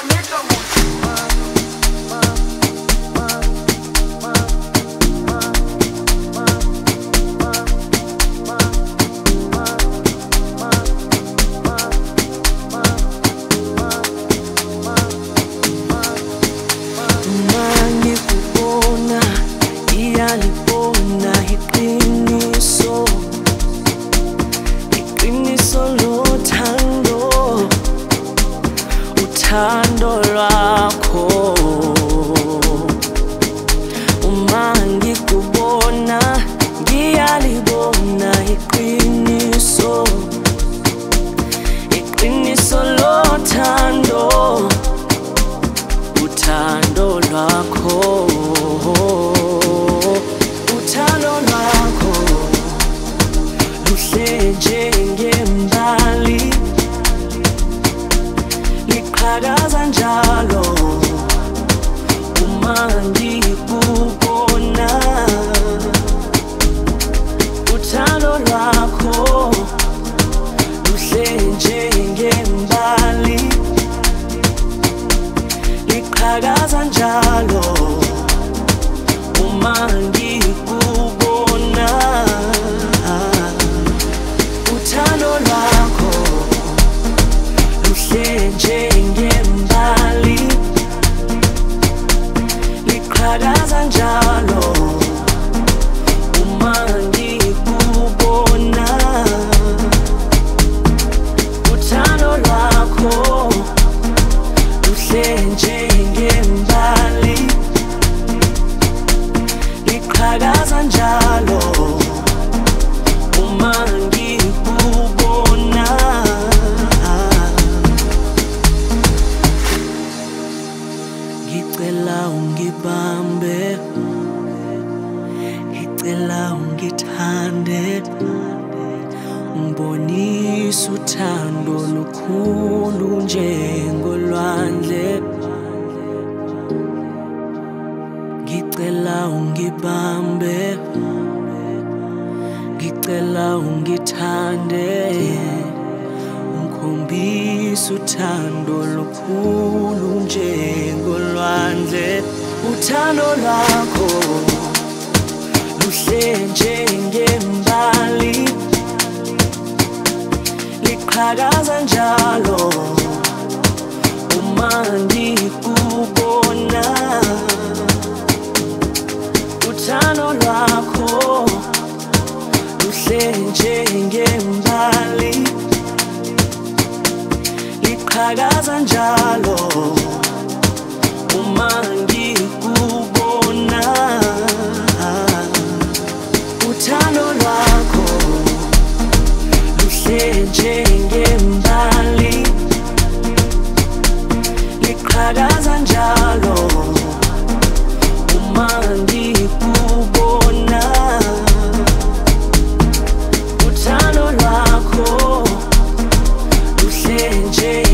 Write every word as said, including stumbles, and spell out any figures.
Uthando lwakho uma ngikubona ngiyalibona iqiniso iqiniso lothando uthando lwakho uthando lwakho luhle njengembali liqhakaza njalo uma ngikubona uthando lwakho luhle njengembali liqhakaza njalo uma ngikubona uthando lwakho luhle njengembali liqhakaza njalo uma ngikubona uthando lwakho luhle njengembali liqhakaza njalo uma ngikubona ngicela ungibambe ngicela ungithande ngibonise uthando lukhulu njengolwandle ngicela ungibambe ngicela ungithande ungikhombise uthando lukhulu njengolwandle uthando lwakho luhle njengembali liqhakaza njalo uma ngikubona uthando lwakho luhle njengembali liqhakaza njalo uma ngikubona uthando lwakho luhle njengembali liqhakaza njalo uma ngikubona uthando lwakho luhle njengembali